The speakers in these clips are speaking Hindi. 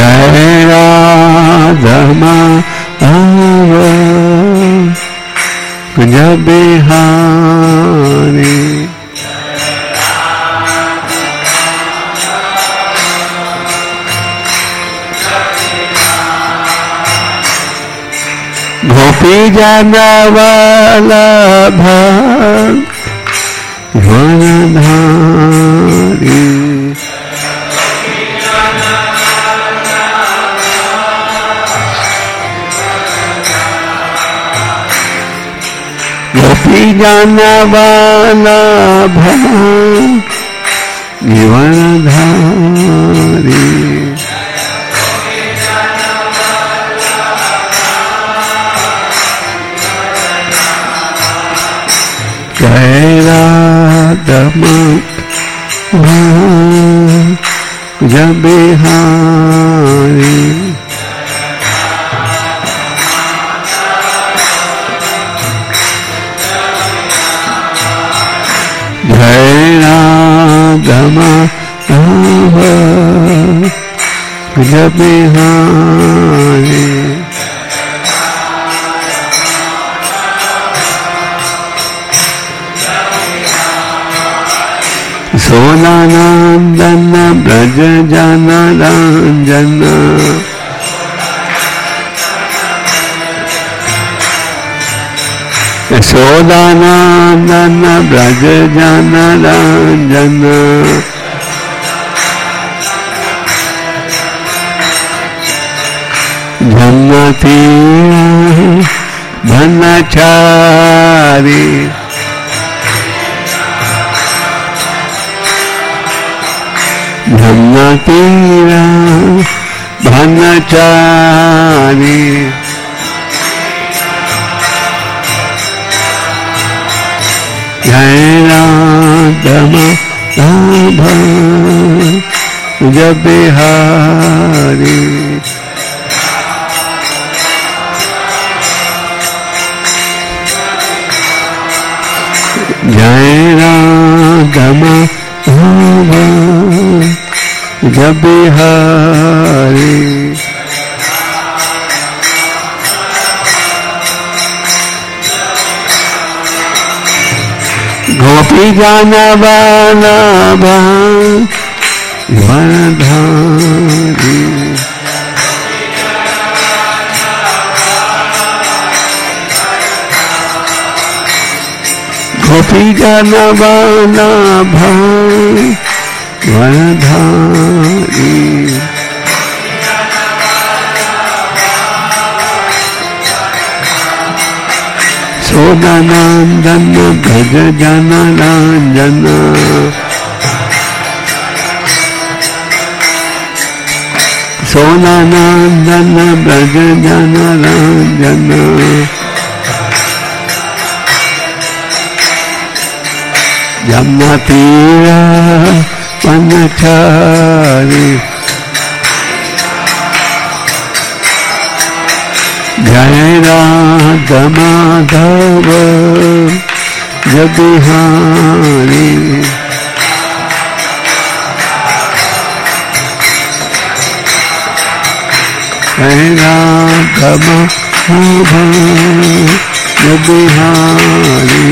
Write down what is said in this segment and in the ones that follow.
जय राधा माधव कुंज बिहारी। गोपी जन वल्लभ वनधारी। गोपी जन वल्लभ वनधारी। जय राधा माधव बिहारी। जय राधा माधव बिहारी। सोलानंदन ब्रज जन रंजन। सोलानंदन ब्रज जन रंजन। जन्नती धनचारी। धन्नतीरा धनचारी। जय राधा माधव बिहारी। जय राधा माधव बिहारी। गोपी जन वल्लभ वनधारी। गोपी जन वल्लभ वनधारी। सोदानंदन भज जन रंजन। सोदानंदन भज जन रंजन। यमुना तीरा वनचारी। जय राधा माधव बिहारी। जय राधा माधव बिहारी।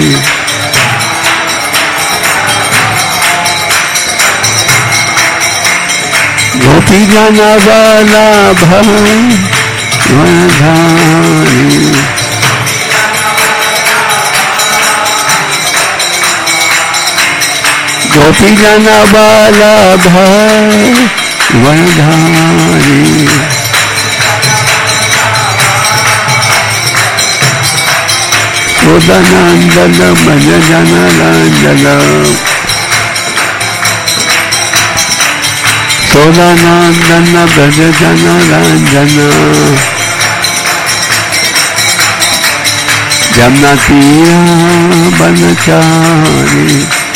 गोपी जन वल्लभ वनधारी। गोपी जन वल्लभ वनधारी। सोदानंदन भज जन रंजन। सोदानंदन भज जन रंजन। यमुना तीरा वनचारी।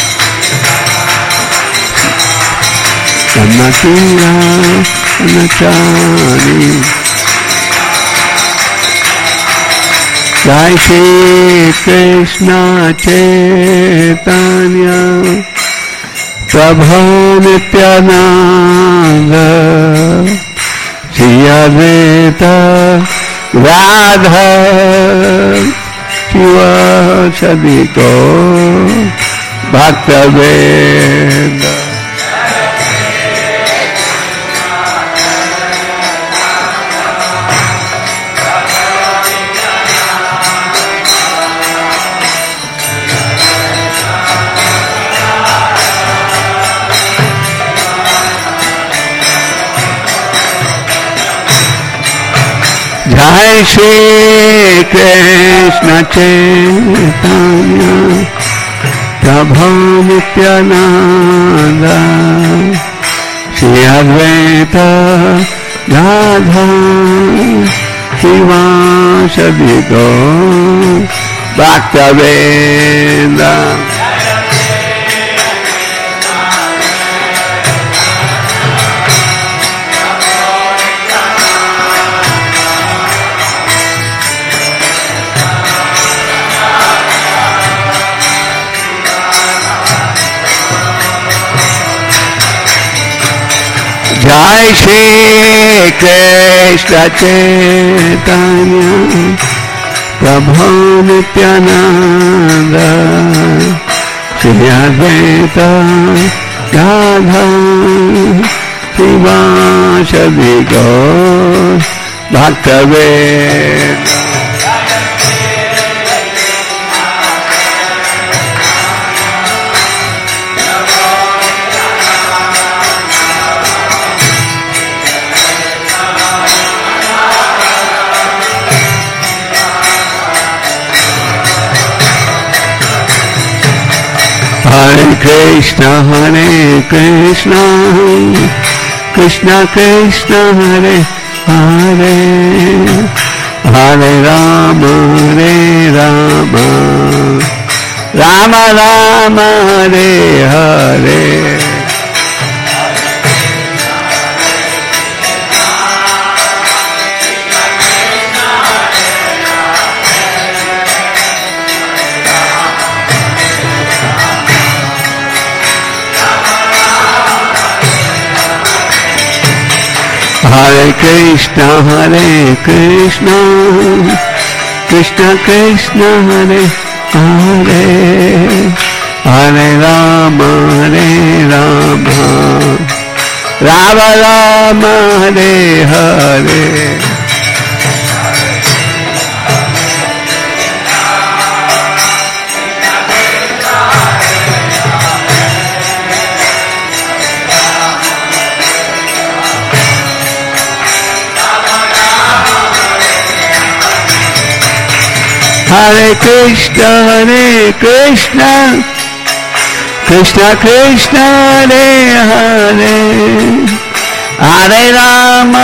यमुना तीरा वनचारी। जय श्री कृष्ण चैतन्य प्रभु नित्यानंद श्री अद्वैत राधा शिव सदी को भक्तवेद। जय श्री कृष्ण चैतन्य प्रभु नित्यानंद श्री अद्वैत गदाधर शिवासादि गौर भक्तवृंद। जय श्री कृष्ण चैतन्य प्रभु नित्यानंद श्री अद्वैत गदाधर शिवासादि गौर भक्तवृंद। Hare Krishna Krishna Krishna Hare Hare Hare Rama Rama Rama Hare Hare। Hare Krishna Krishna Krishna Hare Hare Hare Rama Rama Rama Hare Hare। Hare Krishna Krishna Hare Hare Hare Rama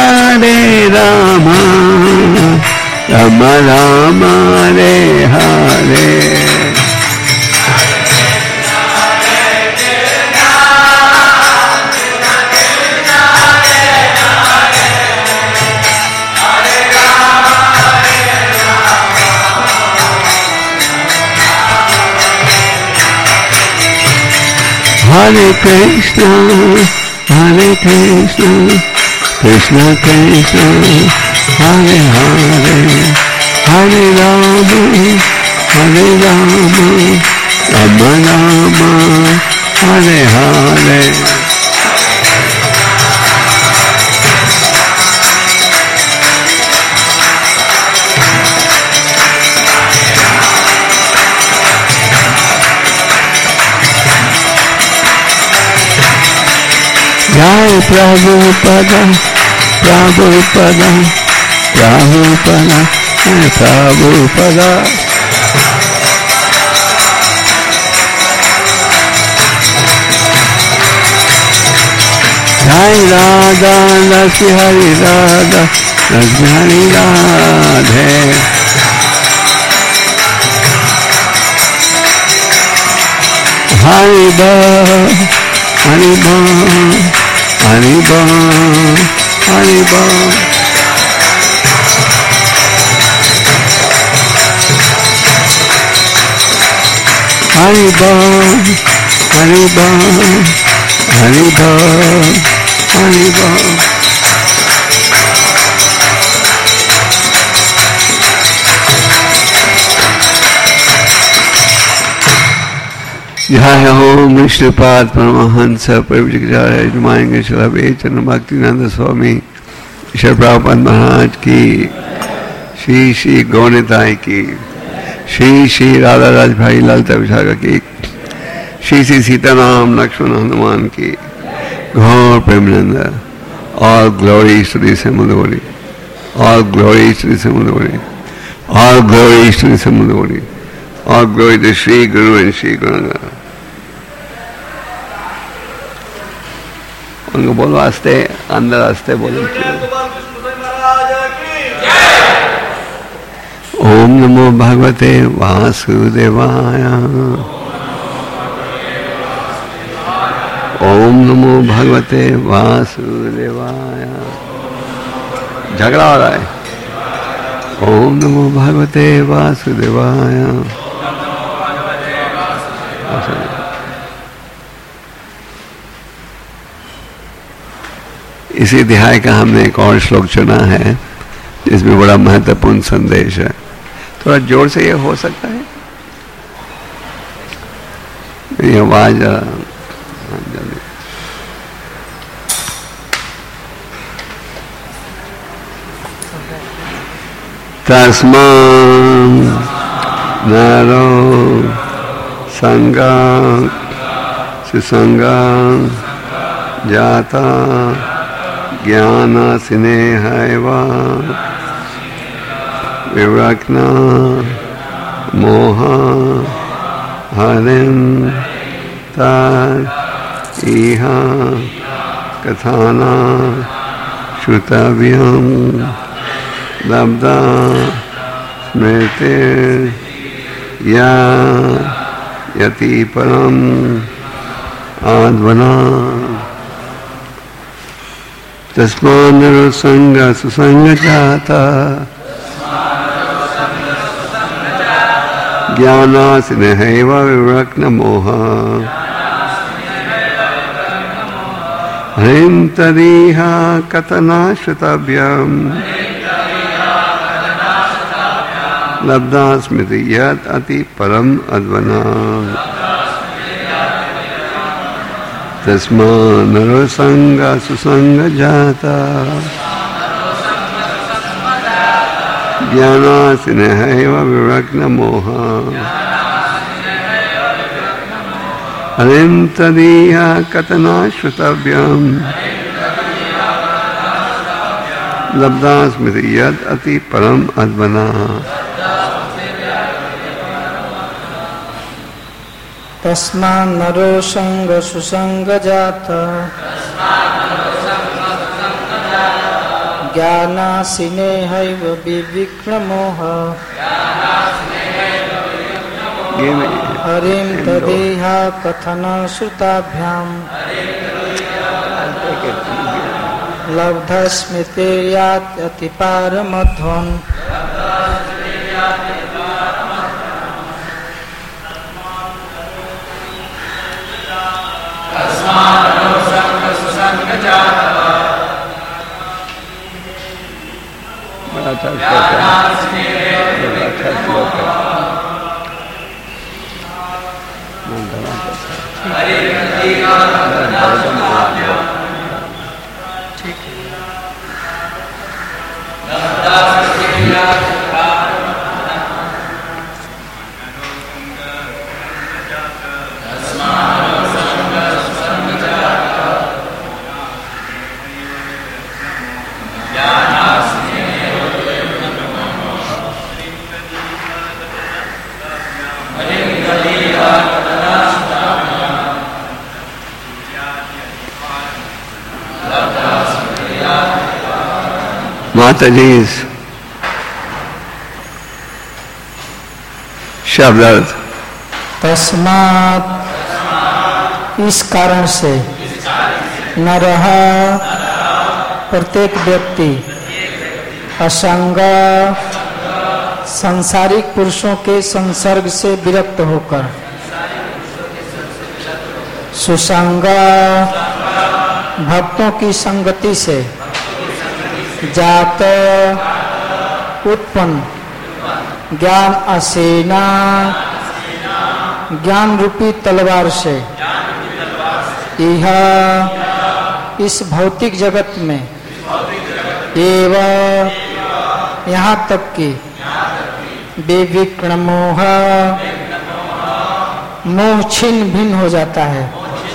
Rama Rama Hare Hare। Hare Krishna Krishna Hare Hare Hare Rama Rama Rama Hare Hare। Jai Prabhupada Prabhupada Prabhupada Prabhupada। Jai Radha Lakshmi Hari Radha Lakshmi Hari Radhe। Haribo Haribo Haribo Haribo। Haribo Haribo Haribo Haribo। जय ओम विष्णुपाद परमहंस परिव्राजकाचार्य जुमाएंगे चरण भक्तिनंद स्वामी श्री प्रभुपाद महाराज की, श्री श्री गौनिताई की, श्री श्री राधा राज भाई ललिता विशाखा की, श्री श्री सीताराम लक्ष्मण हनुमान की, घोर Premanand. All glories to the Samudori, all glories to the Samudori, all glories to the Samudori, all glory to Sri Guru and Sri Guranga. उनको बोलो आस्ते, अंदर आस्ते बोलो. ओम नमो भगवते वासुदेवाय. ओम नमो भगवते वासुदेवाय. झगड़ा हो रहा है. ओम नमो भगवते वासुदेवाय. इसी अध्याय का हमने एक और श्लोक चुना है जिसमें बड़ा महत्वपूर्ण संदेश है. थोड़ा जोर से ये हो सकता है, ये आवाज तस्मान् नरो संगं सुसंगं जाता ज्ञानसिनेहैव विरक्ना मोह हरिं तत् इह कथना श्रुतव्यं लब्धा स्मृति या यति परम आद्वना. तस्मान् नरो संग सुसंग जाता ज्ञानासिनेहैव विरक्न मोह हरिं तदिह कथना श्रुतव्यम् लब्धा स्मृति यत् अति परम अद्वना. तस्मान् नरो संग सुसंग जाता ज्ञानासिनेहैव विरक्न मोह हरिं तदिह कथना श्रुतव्यम् लब्धा स्मृति यत् अति परम अद्वना. तस्मान् नरो संग सुसंग जाता ज्ञानासिनेहैव विविक्न मोह हरिं तदिह कथन श्रुताभ्याम् लब्धा स्मृतिर्यात् अति पारमध्वम्. बड़ा अच्छा श्लोक है. माताजी शब्द अर्थ. तस्मात् इस कारण से नरः प्रत्येक व्यक्ति असंग सांसारिक पुरुषों के संसर्ग से विरक्त होकर सुसंग भक्तों की संगति से जात उत्पन्न ज्ञान असेना ज्ञान रूपी तलवार से यह इस भौतिक जगत में एवं यहाँ तक कि बेविक्र मोह मोह छिन्न भिन्न हो जाता है।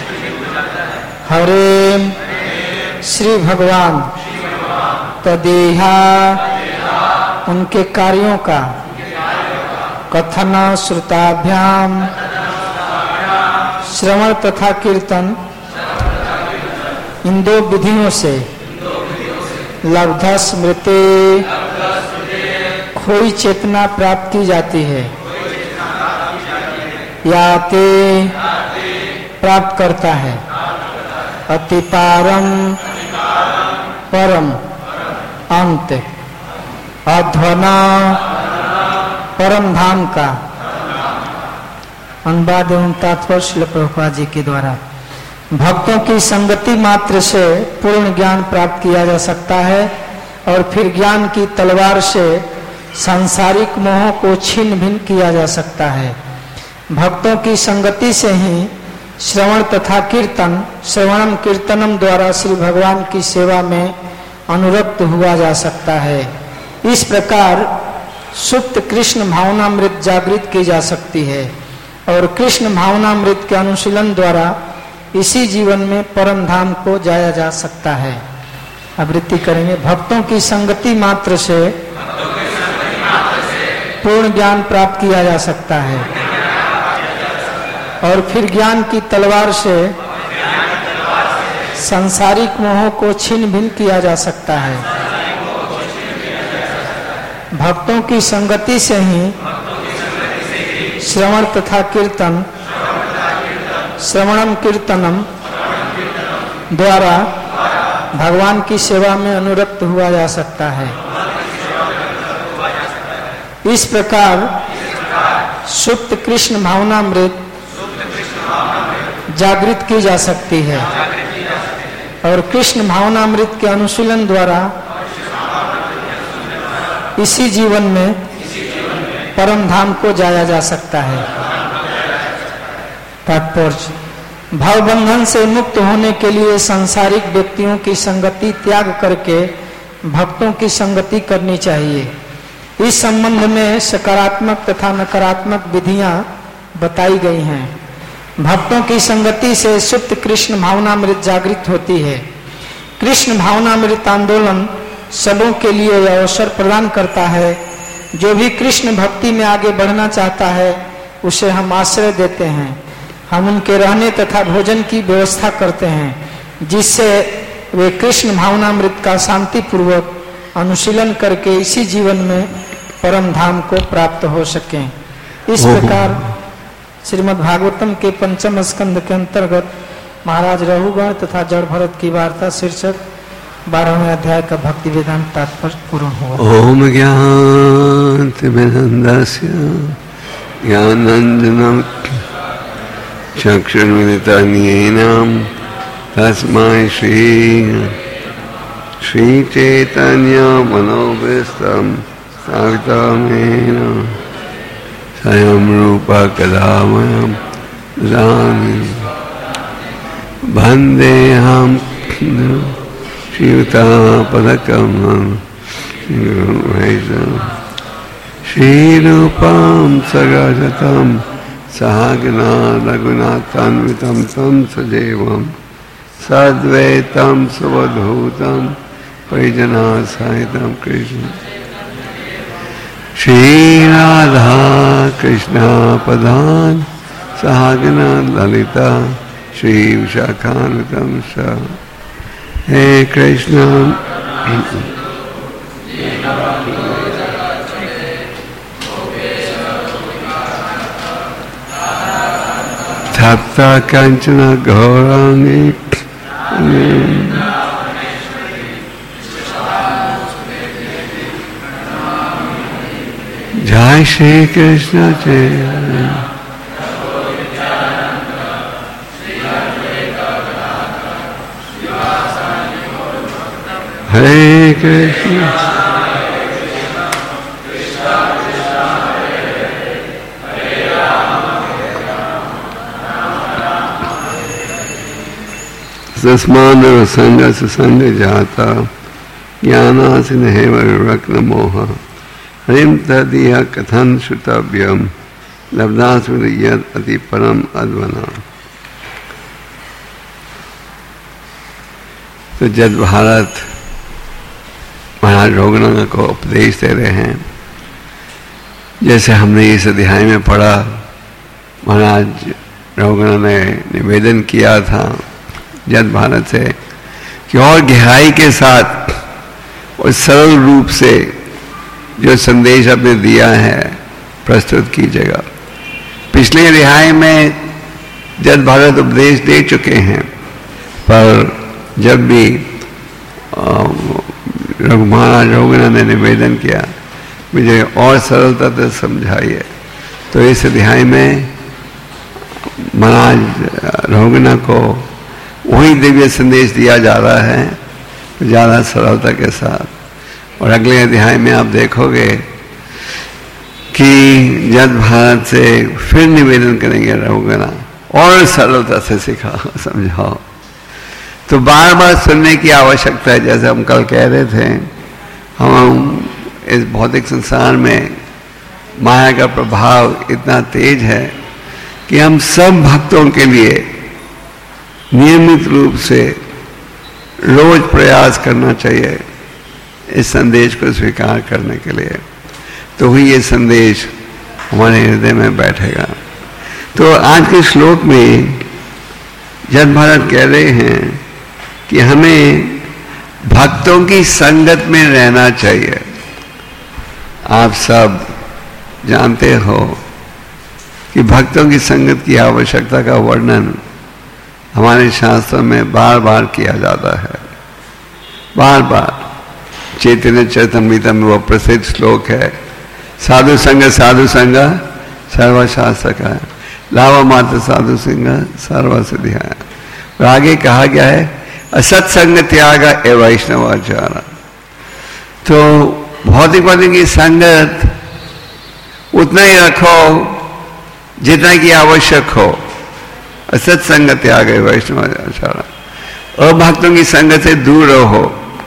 हरे श्री भगवान तदेहा उनके कार्यों का कथन श्रुताभ्याम श्रवण तथा कीर्तन इन दो विधियों से लब्ध स्मृति खोई चेतना प्राप्त की जाती है या ते प्राप्त करता है। अतिपारम परम अंत अध्वना परम धाम का अनुवाद एवं तात्पर्य श्रील प्रभुपाद जी के द्वारा। भक्तों की संगति मात्र से पूर्ण ज्ञान प्राप्त किया जा सकता है और फिर ज्ञान की तलवार से सांसारिक मोह को छिन्न भिन्न किया जा सकता है। भक्तों की संगति से ही श्रवण तथा कीर्तन श्रवणम कीर्तनम द्वारा श्री भगवान की सेवा में अनुरक्त हुआ जा सकता है। इस प्रकार सुप्त कृष्ण भावनामृत जागृत की जा सकती है और कृष्ण भावनामृत के अनुशीलन द्वारा इसी जीवन में परम धाम को जाया जा सकता है। आवृत्ति करेंगे। भक्तों की संगति मात्र से पूर्ण ज्ञान प्राप्त किया जा सकता है और फिर ज्ञान की तलवार से सांसारिक मोह को छिन्न भिन्न किया जा सकता है। भक्तों की संगति से ही श्रवण तथा कीर्तन श्रवणम कीर्तनम द्वारा भगवान की सेवा में अनुरक्त हुआ जा सकता है। इस प्रकार सुप्त कृष्ण भावनामृत जागृत की जा सकती है और कृष्ण भावनामृत के अनुशीलन द्वारा इसी जीवन में परम धाम को जाया जा सकता है। तात्पर्य भाव बंधन से मुक्त होने के लिए सांसारिक व्यक्तियों की संगति त्याग करके भक्तों की संगति करनी चाहिए। इस संबंध में सकारात्मक तथा नकारात्मक विधियां बताई गई हैं। भक्तों की संगति से सुप्त कृष्ण भावनामृत जागृत होती है। कृष्ण भावनामृत आंदोलन सबों के लिए यह अवसर प्रदान करता है। जो भी कृष्ण भक्ति में आगे बढ़ना चाहता है उसे हम आश्रय देते हैं। हम उनके रहने तथा भोजन की व्यवस्था करते हैं जिससे वे कृष्ण भावनामृत का शांति पूर्वक अनुशीलन करके इसी जीवन में परम धाम को प्राप्त हो सकें। इस प्रकार श्रीमद् भागवतम के पंचम स्कंद के अंतर्गत महाराज रघुगण तथा जड़ भरत की वार्ता शीर्षक 12वें अध्याय का भक्ति वेदांत तात्पर्य पूर्ण हुआ। ओम ज्ञानतिमिरन्दस्य ज्ञानाञ्जनं चक्षुर्मिलितं तस्मै श्री चैतन्य मनोभीष्टं स्थापितं स्वयं रूप कदामयं ददामि वन्देऽहं श्रीयुतापदकमलं श्रीरूपं सगजतं सहगना रघुनाथान्वितं तं सजीवं सद्वैतं सुवधूतं परिजनासहितं कृष्ण श्रीराधा कृष्णपदान् सहगना ललिता श्रीविशाखान्वितं स हे कृष्ण तप्त कंचन गौरांगी जय श्री कृष्ण चैतन्य हरे कृष्ण तस्मान संग सुसंग जाता ज्ञानासिन हेव विरक्न मोह हरिम तदिया कथन श्रुतव्यम लब्धास्मृत अति परम अद्वना। तो जद भारत महाराज रघुनाथ को उपदेश दे रहे हैं, जैसे हमने इस अध्याय में पढ़ा, महाराज रघुनाथ ने निवेदन किया था जद भारत से कि और गहराई के साथ और सरल रूप से जो संदेश आपने दिया है प्रस्तुत कीजिएगा। पिछले अध्याय में जद भारत उपदेश दे चुके हैं, पर जब भी महाराज रघुनाथ ने निवेदन किया मुझे और सरलता से समझाइए, तो इस अध्याय में महाराज रघुनाथ को वही दिव्य संदेश दिया जा रहा है ज़्यादा सरलता के साथ। और अगले अध्याय में आप देखोगे कि जद भारत से फिर निवेदन करेंगे रघुनाथ और सरलता से सिखाओ समझाओ। तो बार बार सुनने की आवश्यकता है। जैसे हम कल कह रहे थे, हम इस भौतिक संसार में माया का प्रभाव इतना तेज है कि हम सब भक्तों के लिए नियमित रूप से रोज प्रयास करना चाहिए इस संदेश को स्वीकार करने के लिए, तो ही ये संदेश हमारे हृदय में बैठेगा। तो आज के श्लोक में जद भारत कह रहे हैं कि हमें भक्तों की संगत में रहना चाहिए। आप सब जानते हो कि भक्तों की संगत की आवश्यकता का वर्णन हमारे शास्त्रों में बार बार किया जाता है, बार बार। चैतन्य चरितमृत में वो प्रसिद्ध श्लोक है, साधु संग सर्वशास्त्र का है, लाभ मात्र साधु संग सर्व सिद्धि है। और आगे कहा गया है असत्संग त्याग ए वैष्णवाचार। तो भौतिक की संगत उतना ही रखो जितना की आवश्यक हो। असत्संग त्याग है वैष्णवाचार। अभक्तों की संगत से दूर रहो।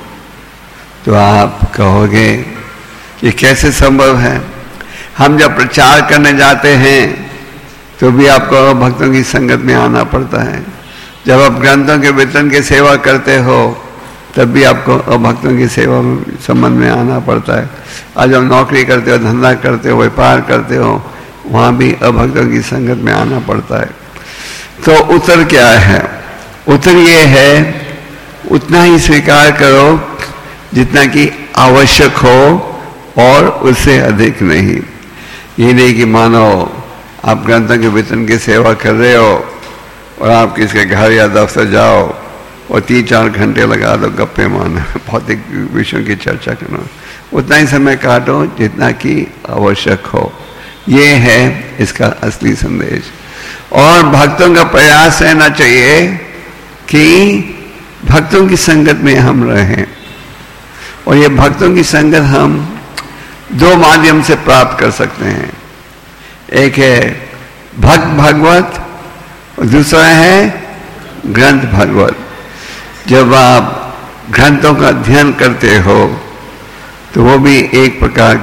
तो आप कहोगे ये कैसे संभव है? हम जब प्रचार करने जाते हैं तो भी आपको अभक्तों की संगत में आना पड़ता है। जब आप ग्रंथों के वितरण की सेवा करते हो तब भी आपको अभक्तों की सेवा संबंध में आना पड़ता है। आज जब नौकरी करते हो, धंधा करते हो, व्यापार करते हो, वहाँ भी अभक्तों की संगत में आना पड़ता है। तो उत्तर क्या है? उत्तर ये है उतना ही स्वीकार करो जितना कि आवश्यक हो और उससे अधिक नहीं। ये नहीं कि मानो आप ग्रंथों के वितरण की सेवा कर रहे हो और आप किसके घर या दफ्तर जाओ और 3-4 घंटे लगा दो गप्पे मारना, भौतिक विषयों की चर्चा करना। उतना ही समय काटो जितना कि आवश्यक हो। ये है इसका असली संदेश। और भक्तों का प्रयास रहना चाहिए कि भक्तों की संगत में हम रहें। और ये भक्तों की संगत हम 2 माध्यम से प्राप्त कर सकते हैं। एक है भक्त भगवत और दूसरा है ग्रंथ भगवत। जब आप ग्रंथों का अध्ययन करते हो तो वो भी एक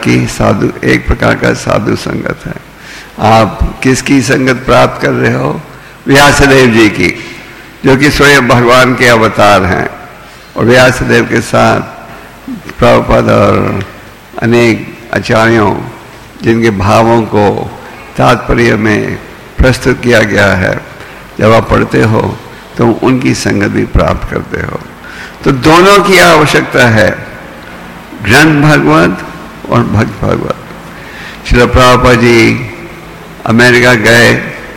प्रकार का साधु संगत है। आप किसकी संगत प्राप्त कर रहे हो? व्यासदेव जी की, जो कि स्वयं भगवान के अवतार हैं। और व्यासदेव के साथ प्रभुपाद और अनेक आचार्यों जिनके भावों को तात्पर्य में प्रस्तुत किया गया है, जब आप पढ़ते हो तो उनकी संगत भी प्राप्त करते हो। तो दोनों की आवश्यकता है, ग्रंथ भगवत और भक्त भगवत। श्रील प्रभुपाद जी अमेरिका गए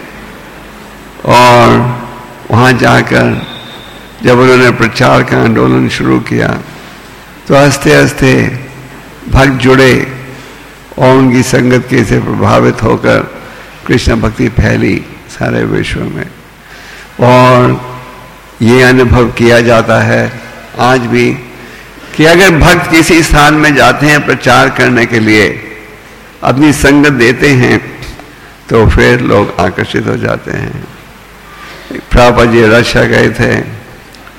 और वहाँ जाकर जब उन्होंने प्रचार का आंदोलन शुरू किया तो हंसते हंसते भक्त जुड़े और उनकी संगत के से प्रभावित होकर कृष्ण भक्ति फैली सारे विश्व में। और ये अनुभव किया जाता है आज भी कि अगर भक्त किसी स्थान में जाते हैं प्रचार करने के लिए, अपनी संगत देते हैं, तो फिर लोग आकर्षित हो जाते हैं। प्रभुपाद जी रशिया गए थे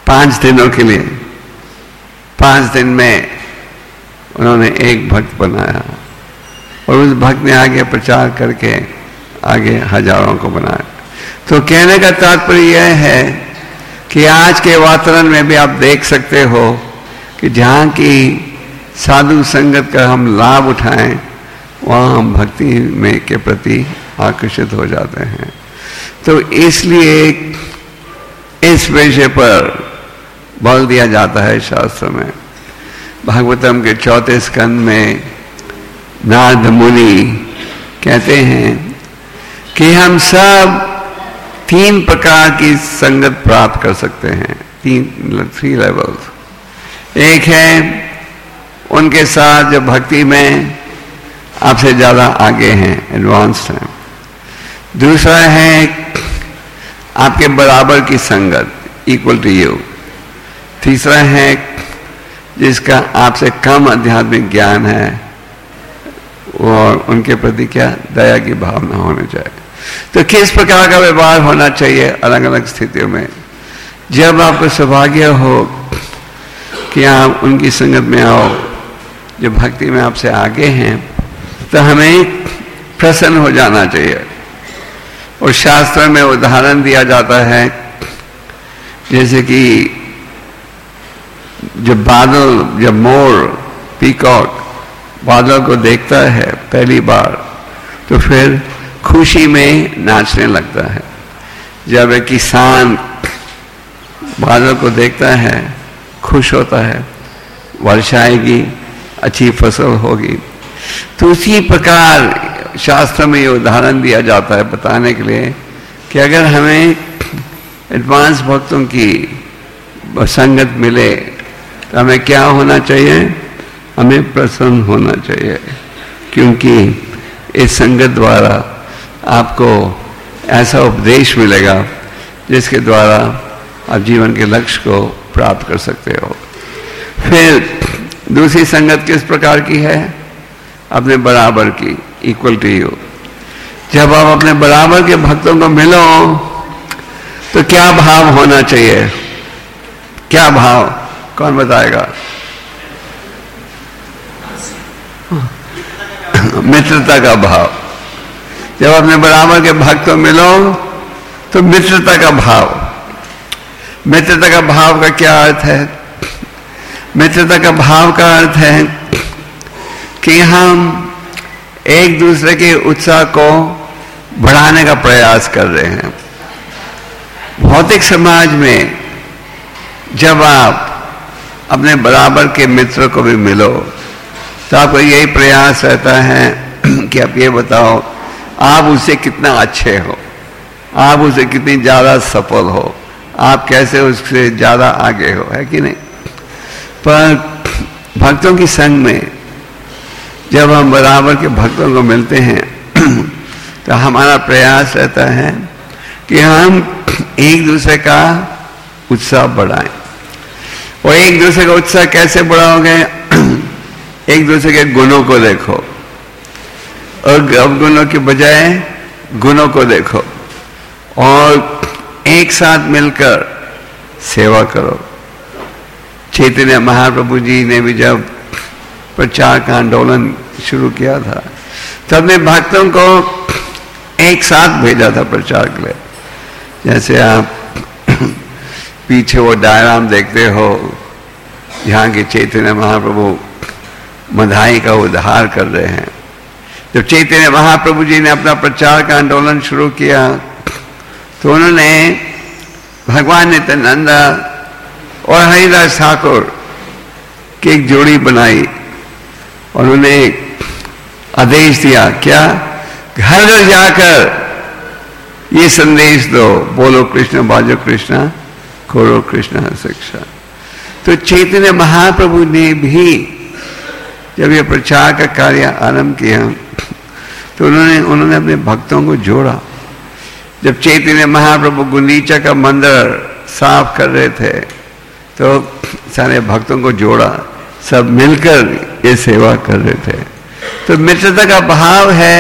5 दिनों के लिए 5 दिन में उन्होंने एक भक्त बनाया और उस भक्त ने आगे प्रचार करके आगे हजारों को बनाया। तो कहने का तात्पर्य यह है कि आज के वातावरण में भी आप देख सकते हो कि जहाँ की साधु संगत का हम लाभ उठाएं वहाँ हम भक्ति में के प्रति आकर्षित हो जाते हैं। तो इसलिए इस विषय पर बल दिया जाता है शास्त्र में। भागवतम के 4 स्कंद में नारद मुनि कहते हैं कि हम सब 3 प्रकार की संगत प्राप्त कर सकते हैं, 3 लेवल्स। एक है उनके साथ जो भक्ति में आपसे ज्यादा आगे हैं, एडवांस्ड हैं। दूसरा है आपके बराबर की संगत, इक्वल टू यू। तीसरा है जिसका आपसे कम आध्यात्मिक ज्ञान है और उनके प्रति क्या दया की भावना होनी चाहिए। तो किस प्रकार का व्यवहार होना चाहिए अलग अलग स्थितियों में। जब आपको सौभाग्य हो कि आप उनकी संगत में आओ जो भक्ति में आपसे आगे हैं, तो हमें प्रसन्न हो जाना चाहिए। और शास्त्र में उदाहरण दिया जाता है जैसे कि जब बादल, जब मोर, पीकॉक बादल को देखता है पहली बार तो फिर खुशी में नाचने लगता है। जब एक किसान बादल को देखता है खुश होता है, वर्षा आएगी, अच्छी फसल होगी। तो उसी प्रकार शास्त्र में ये उदाहरण दिया जाता है बताने के लिए कि अगर हमें एडवांस भक्तों की संगत मिले तो हमें क्या होना चाहिए, हमें प्रसन्न होना चाहिए, क्योंकि इस संगत द्वारा आपको ऐसा उपदेश मिलेगा जिसके द्वारा आप जीवन के लक्ष्य को प्राप्त कर सकते हो। फिर दूसरी संगत किस प्रकार की है, अपने बराबर की, इक्वल टू यू। जब आप अपने बराबर के भक्तों को मिलो तो क्या भाव होना चाहिए, क्या भाव, कौन बताएगा? मित्रता का भाव। जब अपने बराबर के भक्तों मिलो तो मित्रता का भाव। मित्रता का भाव का क्या अर्थ है? मित्रता का भाव का अर्थ है कि हम एक दूसरे के उत्साह को बढ़ाने का प्रयास कर रहे हैं। भौतिक समाज में जब आप अपने बराबर के मित्र को भी मिलो तो आपको यही प्रयास रहता है कि आप ये बताओ आप उससे कितना अच्छे हो, आप उससे कितनी ज़्यादा सफल हो, आप कैसे उससे ज़्यादा आगे हो, है कि नहीं? पर भक्तों की संग में जब हम बराबर के भक्तों को मिलते हैं तो हमारा प्रयास रहता है कि हम एक दूसरे का उत्साह बढ़ाएं। और एक दूसरे का उत्साह कैसे बढ़ाओगे? एक दूसरे के गुणों को देखो और अवगुणों के बजाय गुणों को देखो और एक साथ मिलकर सेवा करो। चैतन्य महाप्रभु जी ने भी जब प्रचार का आंदोलन शुरू किया था तो अपने भक्तों को एक साथ भेजा था प्रचार के लिए। जैसे आप पीछे वो डायग्राम देखते हो यहाँ के चैतन्य महाप्रभु मधाई का उद्धार कर रहे हैं। जब चैतन्य महाप्रभु जी ने अपना प्रचार का आंदोलन शुरू किया तो उन्होंने भगवान नित्यानंद और हरिदास ठाकुर की एक जोड़ी बनाई और उन्हें आदेश दिया, क्या? घर घर जाकर ये संदेश दो, बोलो कृष्ण बाजो कृष्ण खोरो कृष्ण शिक्षा। तो चैतन्य महाप्रभु ने भी जब ये प्रचार का कार्य आरंभ किया तो उन्होंने अपने भक्तों को जोड़ा। जब चैतन्य महाप्रभु गुंडीचा का मंदिर साफ कर रहे थे तो सारे भक्तों को जोड़ा, सब मिलकर ये सेवा कर रहे थे। तो मित्रता का भाव है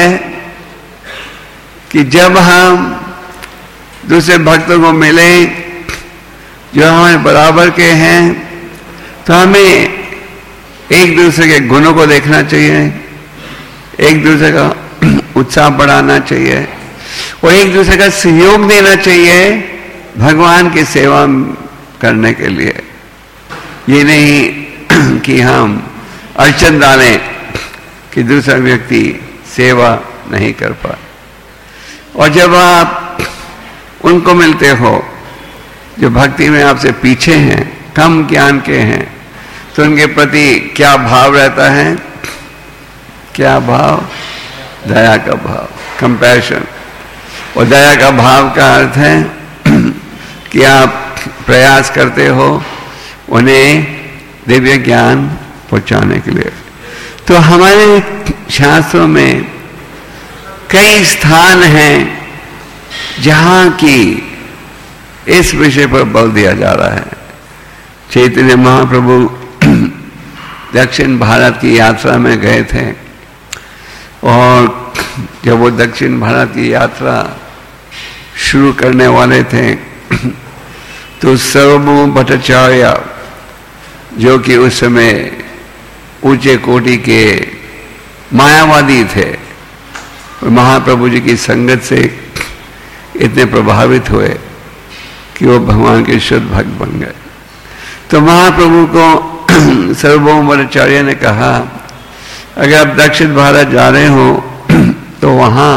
कि जब हम दूसरे भक्तों को मिले जो हमारे बराबर के हैं, तो हमें एक दूसरे के गुणों को देखना चाहिए, एक दूसरे का उत्साह बढ़ाना चाहिए और एक दूसरे का सहयोग देना चाहिए भगवान की सेवा करने के लिए। ये नहीं कि हम अड़चन डालें कि दूसरा व्यक्ति सेवा नहीं कर पाए। और जब आप उनको मिलते हो जो भक्ति में आपसे पीछे हैं, कम ज्ञान के हैं, तो उनके प्रति क्या भाव रहता है? क्या भाव? दया का भाव, कंपैशन। और दया का भाव का अर्थ है कि आप प्रयास करते हो उन्हें दिव्य ज्ञान पहुंचाने के लिए। तो हमारे शास्त्रों में कई स्थान हैं जहां की इस विषय पर बल दिया जा रहा है। चैतन्य महाप्रभु दक्षिण भारत की यात्रा में गए थे और जब वो दक्षिण भारत की यात्रा शुरू करने वाले थे तो सार्वभौम भट्टाचार्य, जो कि उस समय ऊंचे कोटि के मायावादी थे, और महाप्रभु जी की संगत से इतने प्रभावित हुए कि वो भगवान के शुद्ध भक्त बन गए। तो महाप्रभु को सार्वभौम भट्टाचार्य ने कहा, अगर आप दक्षिण भारत जा रहे हो तो वहां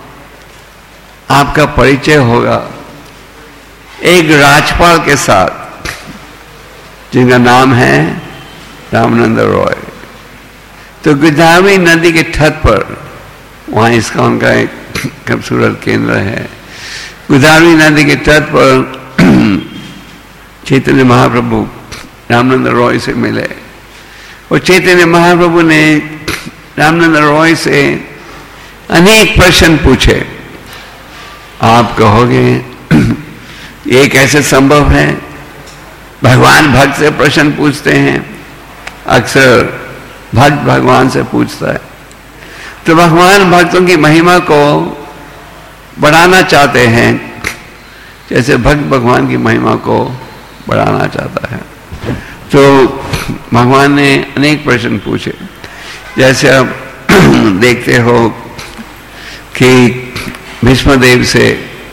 आपका परिचय होगा एक राजपाल के साथ जिनका नाम है रामानंद रॉय। तो गोदावरी नदी के तट पर वहां इसका उनका एक खूबसूरत केंद्र है। गोदावरी नदी के तट पर चैतन्य महाप्रभु रामानंद रॉय से मिले और चैतन्य महाप्रभु ने रामानंद रॉय से अनेक प्रश्न पूछे। आप कहोगे ये कैसे संभव है? भगवान भक्त से प्रश्न पूछते हैं, अक्सर भक्त भगवान से पूछता है। तो भगवान भक्तों की महिमा को बढ़ाना चाहते हैं, जैसे भक्त भगवान की महिमा को बढ़ाना चाहता है। तो भगवान ने अनेक प्रश्न पूछे। जैसे आप देखते हो कि भीष्मदेव से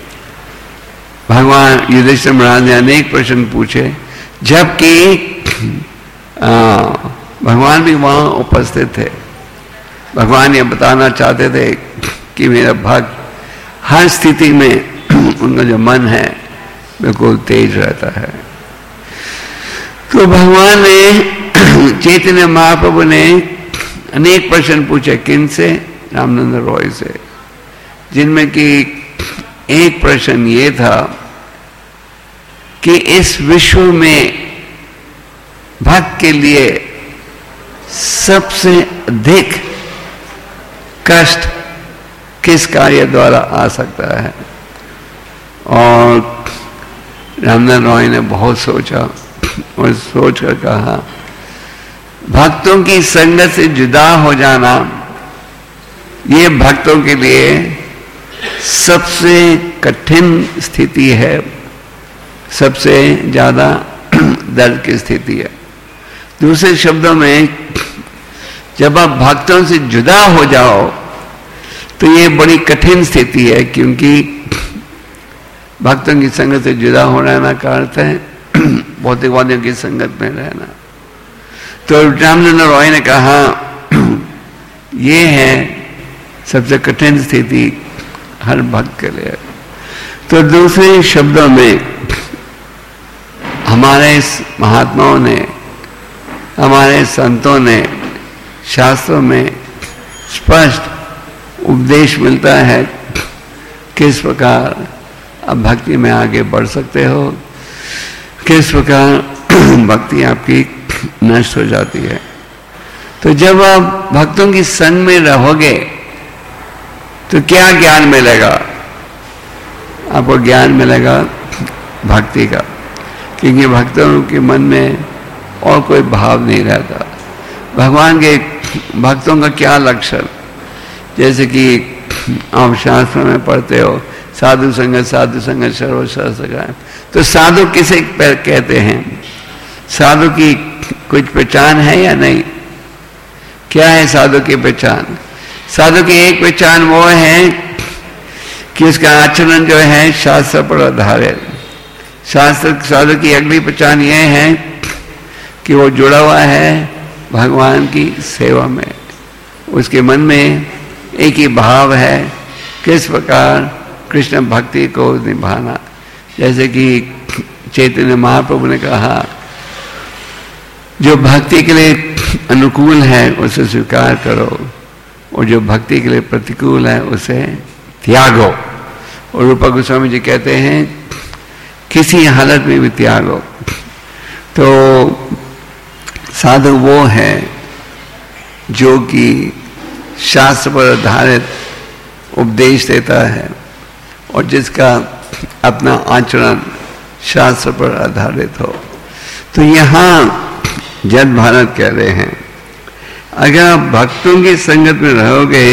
भगवान युधिष्ठिर महाराज ने अनेक प्रश्न पूछे, जबकि भगवान भी वहां उपस्थित थे। भगवान ये बताना चाहते थे कि मेरा भक्त हर स्थिति में उनका जो मन है बिल्कुल तेज रहता है। तो भगवान ने चैतन्य महाप्रभु ने अनेक प्रश्न पूछे। किन से? रामानंद रॉय से, जिनमें कि एक प्रश्न ये था कि इस विश्व में भक्त के लिए सबसे अधिक कष्ट किस कार्य द्वारा आ सकता है? और रामानंद रॉय ने बहुत सोचा और सोचकर कहा, भक्तों की संगत से जुदा हो जाना ये भक्तों के लिए सबसे कठिन स्थिति है, सबसे ज्यादा दर्द की स्थिति है। दूसरे शब्दों में, जब आप भक्तों से जुदा हो जाओ तो ये बड़ी कठिन स्थिति है, क्योंकि भक्तों की संगत से जुदा हो रहना का अर्थ है भौतिकवादियों की संगत में रहना। तो रामानंद रॉय ने कहा ये है सबसे कठिन स्थिति हर भक्त के लिए। तो दूसरे शब्दों में हमारे महात्माओं ने, हमारे संतों ने, शास्त्रों में स्पष्ट उपदेश मिलता है किस प्रकार आप भक्ति में आगे बढ़ सकते हो, किस प्रकार भक्ति आपकी नष्ट हो जाती है। तो जब आप भक्तों की संग में रहोगे तो क्या ज्ञान मिलेगा? आपको ज्ञान मिलेगा भक्ति का, क्योंकि भक्तों के मन में और कोई भाव नहीं रहता। भगवान के भक्तों का क्या लक्षण? जैसे कि आप शास्त्र में पढ़ते हो साधु संगत सर्व शास्त्र। तो साधु किसे कहते हैं? साधु की कुछ पहचान है या नहीं? क्या है साधु की पहचान? साधु की एक पहचान वो है कि उसका आचरण जो है शास्त्र पर आधारित। साधु की अगली पहचान ये है कि वो जुड़ा हुआ है भगवान की सेवा में। उसके मन में एक ही भाव है, किस प्रकार कृष्ण भक्ति को निभाना। जैसे कि चैतन्य महाप्रभु ने कहा, जो भक्ति के लिए अनुकूल है उसे स्वीकार करो, और जो भक्ति के लिए प्रतिकूल है उसे त्यागो। और रूपा गोस्वामी जी कहते हैं किसी हालत में भी त्यागो। तो साधु वो है जो कि शास्त्र पर आधारित उपदेश देता है और जिसका अपना आचरण शास्त्र पर आधारित हो। तो यहाँ जन भारत कह रहे हैं, अगर आप भक्तों की संगत में रहोगे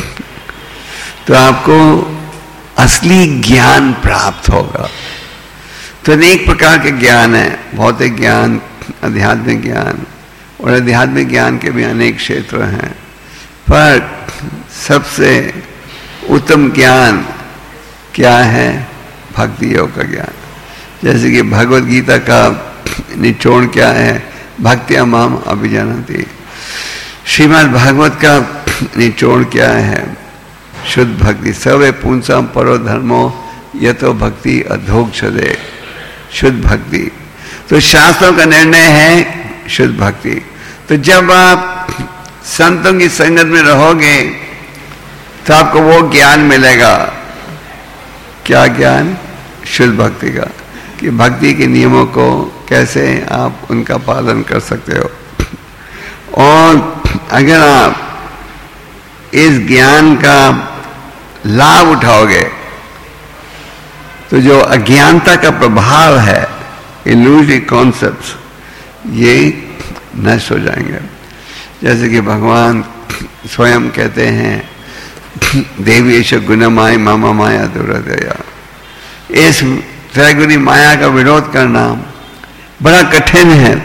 तो आपको असली ज्ञान प्राप्त होगा। तो अनेक प्रकार के ज्ञान है, भौतिक ज्ञान, आध्यात्मिक ज्ञान, और आध्यात्मिक ज्ञान के भी अनेक क्षेत्र हैं। पर सबसे उत्तम ज्ञान क्या है? भक्ति योग का ज्ञान। जैसे कि भगवत गीता का निचोड़ क्या है? भक्त्या माम अभिजानन्ति। श्रीमद् भागवत का निचोड़ क्या है? शुद्ध भक्ति। सर्वे पुंसाम परो धर्मो यतो भक्ति अधोक्षदे। शुद्ध भक्ति। तो शास्त्रों का निर्णय है शुद्ध भक्ति। तो जब आप संतों की संगत में रहोगे तो आपको वो ज्ञान मिलेगा। क्या ज्ञान? शुद्ध भक्ति का, कि भक्ति के नियमों को कैसे आप उनका पालन कर सकते हो। और अगर आप इस ज्ञान का लाभ उठाओगे तो जो अज्ञानता का प्रभाव है, इल्यूजरी कॉन्सेप्ट्स, ये नष्ट हो जाएंगे। जैसे कि भगवान स्वयं कहते हैं, देवी ऐश गुणमाय मामा माया दुर्दया। इस त्रैगुणी माया का विरोध करना बड़ा कठिन है,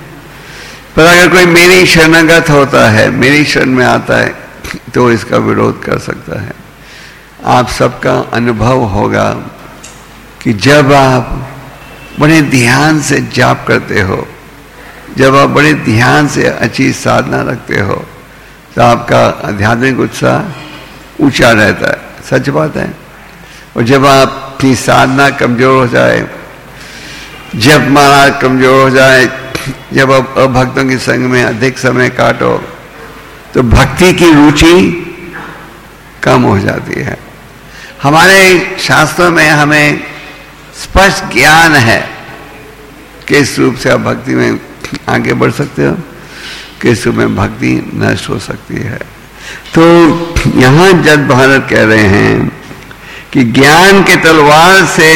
पर अगर कोई मेरी शरणागत होता है, मेरी शरण में आता है, तो इसका विरोध कर सकता है। आप सबका अनुभव होगा कि जब आप बड़े ध्यान से जाप करते हो, जब आप बड़े ध्यान से अच्छी साधना रखते हो, तो आपका आध्यात्मिक उत्साह ऊंचा रहता है। सच बात है। और जब आपकी साधना कमजोर हो जाए, जब महाराज कमजोर हो जाए, जब आप अभक्तों के संग में अधिक समय काटो, तो भक्ति की रुचि कम हो जाती है। हमारे शास्त्रों में हमें स्पष्ट ज्ञान है किस रूप से आप भक्ति में आगे बढ़ सकते हो, किस रूप में भक्ति नष्ट हो सकती है। तो यहाँ जद भारत कह रहे हैं कि ज्ञान के तलवार से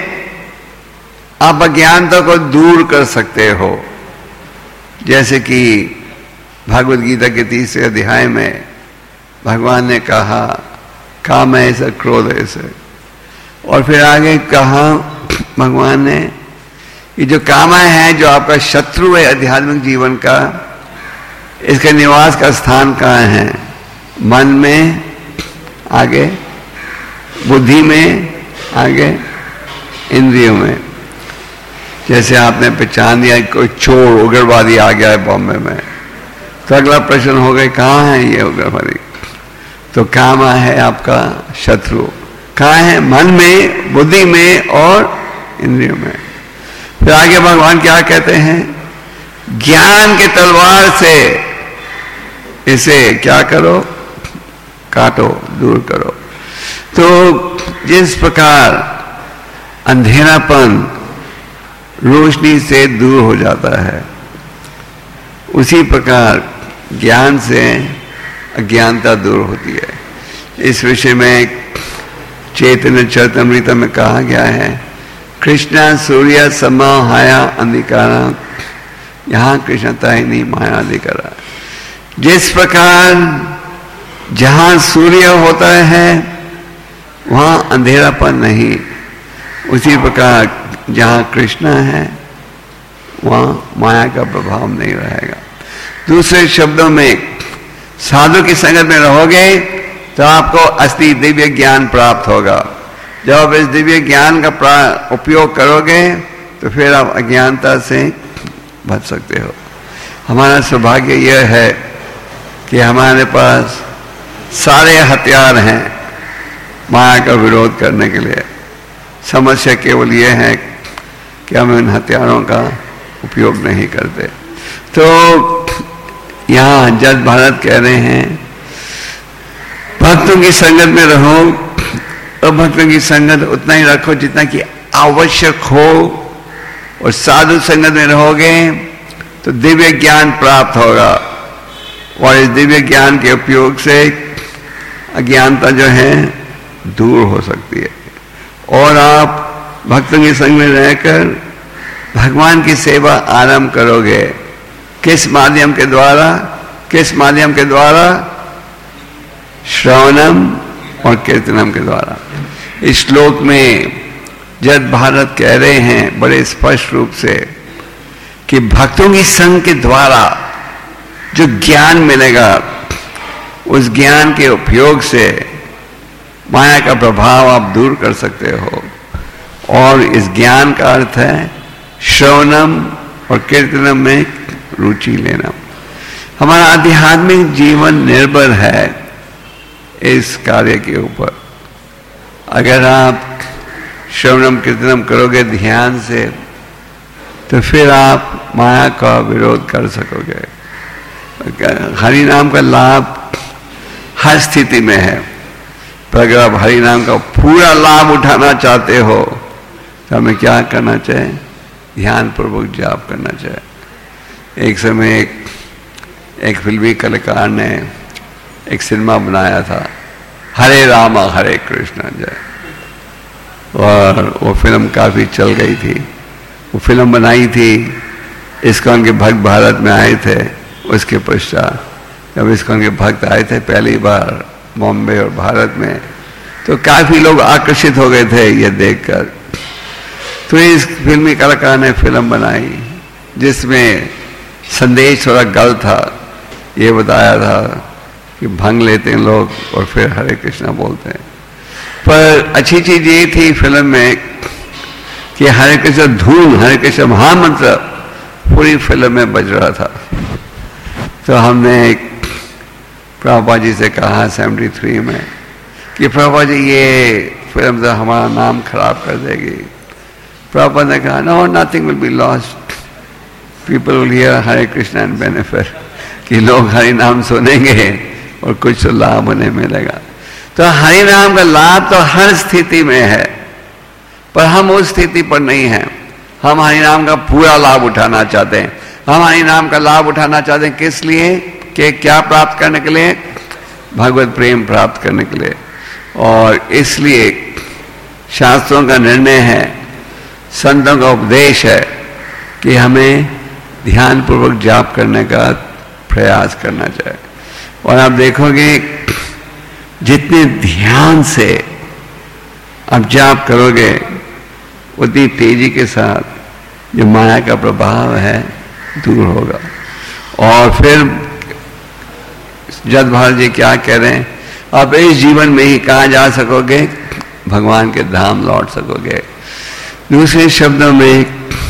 आप अज्ञानता को दूर कर सकते हो। जैसे कि भगवद गीता के 3रे अध्याय में भगवान ने कहा, काम ऐसा क्रोध ऐसे, और फिर आगे कहा भगवान ने कि जो कामा है, जो आपका शत्रु है आध्यात्मिक जीवन का, इसका निवास का स्थान कहाँ है? मन में आगे, बुद्धि में आगे, इंद्रियों में। जैसे आपने पहचान दिया कोई चोर उग्रवादी आ गया है बॉम्बे में, तो अगला प्रश्न हो गया कहाँ है ये उग्रवादी? तो कामा है आपका शत्रु। कहाँ है? मन में, बुद्धि में और इंद्रियों में। फिर आगे भगवान क्या कहते हैं? ज्ञान के तलवार से इसे क्या करो? काटो, दूर करो। तो जिस प्रकार अंधेरापन रोशनी से दूर हो जाता है, उसी प्रकार ज्ञान से अज्ञानता दूर होती है। इस विषय में चैतन्य चरितमृत में कहा गया है, कृष्णा सूर्य समाहाया अंधिकारा, यहाँ कृष्णता ही नहीं माया अधिकारा। जिस प्रकार जहां सूर्य होता है वहां अंधेरापन नहीं, उसी प्रकार जहां कृष्ण है वहां माया का प्रभाव नहीं रहेगा। दूसरे शब्दों में, साधु की संगत में रहोगे तो आपको असली दिव्य ज्ञान प्राप्त होगा। जब आप इस दिव्य ज्ञान का उपयोग करोगे तो फिर आप अज्ञानता से बच सकते हो। हमारा सौभाग्य यह है कि हमारे पास सारे हथियार हैं माया का विरोध करने के लिए। समस्या केवल यह है कि हम इन हथियारों का उपयोग नहीं करते। तो यहाँ जज भारत कह रहे हैं भक्तों की संगत में रहो, और भक्तों की संगत उतना ही रखो जितना कि आवश्यक हो, और साधु संगत में रहोगे तो दिव्य ज्ञान प्राप्त होगा, और इस दिव्य ज्ञान के उपयोग से अज्ञानता जो है दूर हो सकती है, और आप भक्तों के संग में रहकर भगवान की सेवा आरंभ करोगे। किस माध्यम के द्वारा? किस माध्यम के द्वारा? श्रवणम और कीर्तनम के द्वारा। इस श्लोक में जज भारत कह रहे हैं बड़े स्पष्ट रूप से कि भक्तों की संग के द्वारा जो ज्ञान मिलेगा, उस ज्ञान के उपयोग से माया का प्रभाव आप दूर कर सकते हो, और इस ज्ञान का अर्थ है श्रवणम और कीर्तनम में रुचि लेना। हमारा आध्यात्मिक जीवन निर्भर है इस कार्य के ऊपर। अगर आप श्रवणम कीर्तनम करोगे ध्यान से तो फिर आप माया का विरोध कर सकोगे। हरि नाम का लाभ हर स्थिति में है, पर अगर आप हरि नाम का पूरा लाभ उठाना चाहते हो तो हमें क्या करना चाहिए? ध्यान पूर्वक जाप करना चाहिए। एक समय एक फिल्मी कलाकार ने एक सिनेमा बनाया था, हरे राम हरे कृष्ण जय, और वो फिल्म काफ़ी चल गई थी। वो फिल्म बनाई थी, इस्कॉन के भक्त भारत में आए थे। उसके पश्चात जब इस्कॉन के भक्त आए थे पहली बार बॉम्बे और भारत में, तो काफ़ी लोग आकर्षित हो गए थे ये देखकर। तो इस फिल्मी कलाकार ने फिल्म बनाई जिसमें संदेश थोड़ा गलत था। ये बताया था कि भंग लेते हैं लोग और फिर हरे कृष्णा बोलते हैं, पर अच्छी चीज ये थी फिल्म में कि हरे कृष्ण धूम, हरे कृष्ण महामंत्र पूरी फिल्म में बज रहा था। तो हमने प्रभुपाद जी से कहा 73 में कि प्रभुपाद जी ये फिल्म तो हमारा नाम खराब कर देगी। प्रभुपाद ने कहा no, nothing will be lost, people will hear Hare Krishna and benefit, कि लोग हरि नाम सुनेंगे और कुछ तो लाभ उन्हें मिलेगा। तो हरि नाम का लाभ तो हर स्थिति में है, पर हम उस स्थिति पर नहीं हैं। हम हरि नाम का पूरा लाभ उठाना चाहते हैं। हम हरि नाम का लाभ उठाना चाहते हैं किस लिए? कि क्या प्राप्त करने के लिए? भगवत प्रेम प्राप्त करने के लिए। और इसलिए शास्त्रों का निर्णय है, संतों का उपदेश है कि हमें ध्यान पूर्वक जाप करने का प्रयास करना चाहिए। और आप देखोगे जितने ध्यान से आप जाप करोगे उतनी तेजी के साथ जो माया का प्रभाव है दूर होगा। और फिर जज भारत जी क्या कह रहे हैं? आप इस जीवन में ही कहाँ जा सकोगे? भगवान के धाम लौट सकोगे। दूसरे शब्दों में,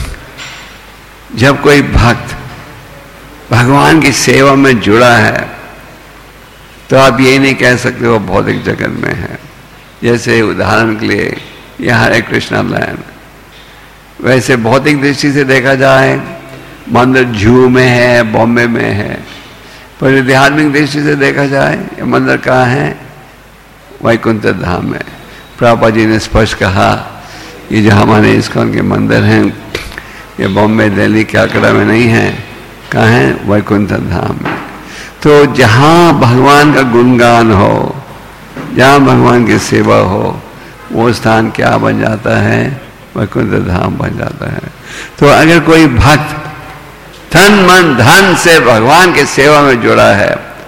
जब कोई भक्त भगवान की सेवा में जुड़ा है तो आप ये नहीं कह सकते वो भौतिक जगत में है। जैसे उदाहरण के लिए यह हरे कृष्णा लैंड, वैसे भौतिक दृष्टि से देखा जाए मंदिर जू में है, बॉम्बे में है, पर आध्यात्मिक दृष्टि से देखा जाए ये मंदिर कहाँ है? वैकुंठ धाम में। प्रभुपाद जी ने स्पष्ट कहा ये जो हमारे इस्कॉन के मंदिर हैं ये बॉम्बे, दिल्ली, कलकत्ता में नहीं है। कहाँ है? वैकुंठ धाम में। तो जहाँ भगवान का गुणगान हो, जहाँ भगवान की सेवा हो, वो स्थान क्या बन जाता है? वैकुंठ धाम बन जाता है। तो अगर कोई भक्त तन मन धन से भगवान की सेवा में जुड़ा है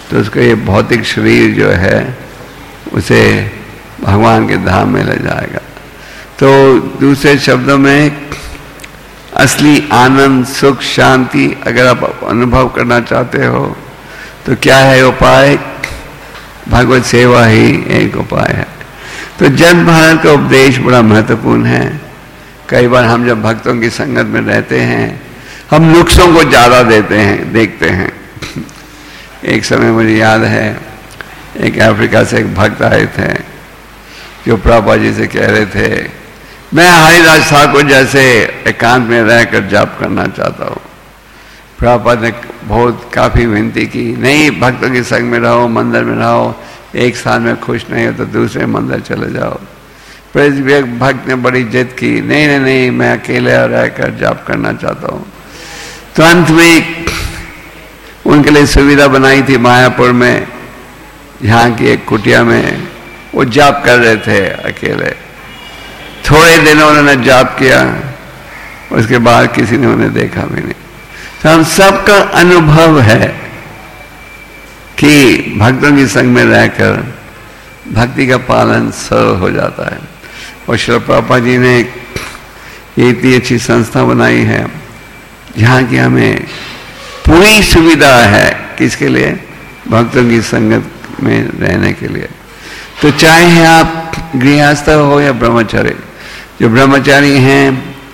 तो उसको ये भौतिक शरीर जो है उसे भगवान के धाम में ले जाएगा। तो दूसरे शब्दों में असली आनंद, सुख, शांति अगर आप अनुभव करना चाहते हो तो क्या है उपाय? भगवत सेवा ही एक उपाय है। तो जन भारत का उपदेश बड़ा महत्वपूर्ण है। कई बार हम जब भक्तों की संगत में रहते हैं हम नुक्सों को ज्यादा देखते हैं। एक समय मुझे याद है, एक अफ्रीका से एक भक्त आए थे जो प्रभुपाद जी से कह रहे थे, मैं हरिदास ठाकुर जैसे एकांत में रहकर जाप करना चाहता हूँ। प्रभुपाद ने बहुत काफी विनती की, नहीं, भक्तों के संग में रहो, मंदिर में रहो, एक साल में खुश नहीं हो तो दूसरे मंदिर चले जाओ। पर एक भक्त ने बड़ी जिद की, नहीं, मैं अकेले रहकर जाप करना चाहता हूँ। तो अंत में उनके लिए सुविधा बनाई थी मायापुर में, यहाँ की एक कुटिया में वो जाप कर रहे थे अकेले। थोड़े दिनों उन्होंने जाप किया, उसके बाद किसी ने उन्हें देखा भी नहीं। तो हम सबका अनुभव है कि भक्तों की संग में रहकर भक्ति का पालन सरल हो जाता है। और श्री प्रभुपाद जी ने ये इतनी अच्छी संस्था बनाई है जहाँ की हमें पूरी सुविधा है, किसके लिए? भक्तों की संगत में रहने के लिए। तो चाहे आप गृहस्थ हो या ब्रह्मचारी, जो ब्रह्मचारी हैं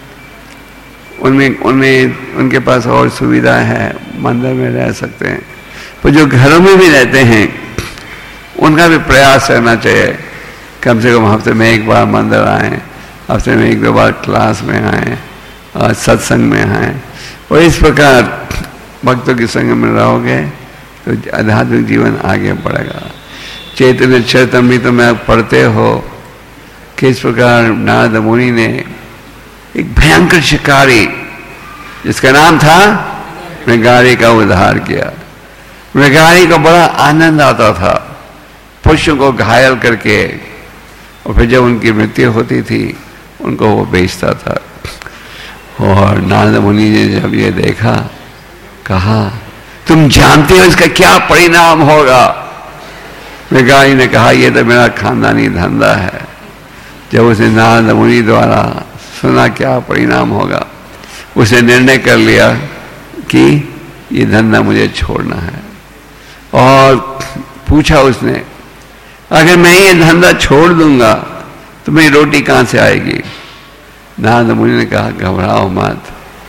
उनके पास और सुविधा है, मंदिर में रह सकते हैं। पर जो घरों में भी रहते हैं उनका भी प्रयास रहना चाहिए, कम से कम हफ्ते में एक बार मंदिर आए, हफ्ते में 1-2 बार क्लास में आए और सत्संग में आए। और इस प्रकार भक्तों की संग में रहोगे तो आध्यात्मिक जीवन आगे बढ़ेगा। चैतन्य चरितमृत में आप पढ़ते हो कि इस प्रकार नारद मुनि ने एक भयंकर शिकारी जिसका नाम था मृगारी का उद्धार किया। मृगारी को बड़ा आनंद आता था पशु को घायल करके, और फिर जब उनकी मृत्यु होती थी उनको वो बेचता था। और नारद मुनि ने जब ये देखा, कहा, तुम जानते हो इसका क्या परिणाम होगा? मृगारी ने कहा, ये तो मेरा खानदानी धंधा है। जब उसने नारद मुनि द्वारा सुना क्या परिणाम होगा, उसने निर्णय कर लिया कि ये धंधा मुझे छोड़ना है। और पूछा उसने, अगर मैं ये धंधा छोड़ दूंगा तो मेरी रोटी कहां से आएगी? नारद मुनि ने कहा, घबराओ मत।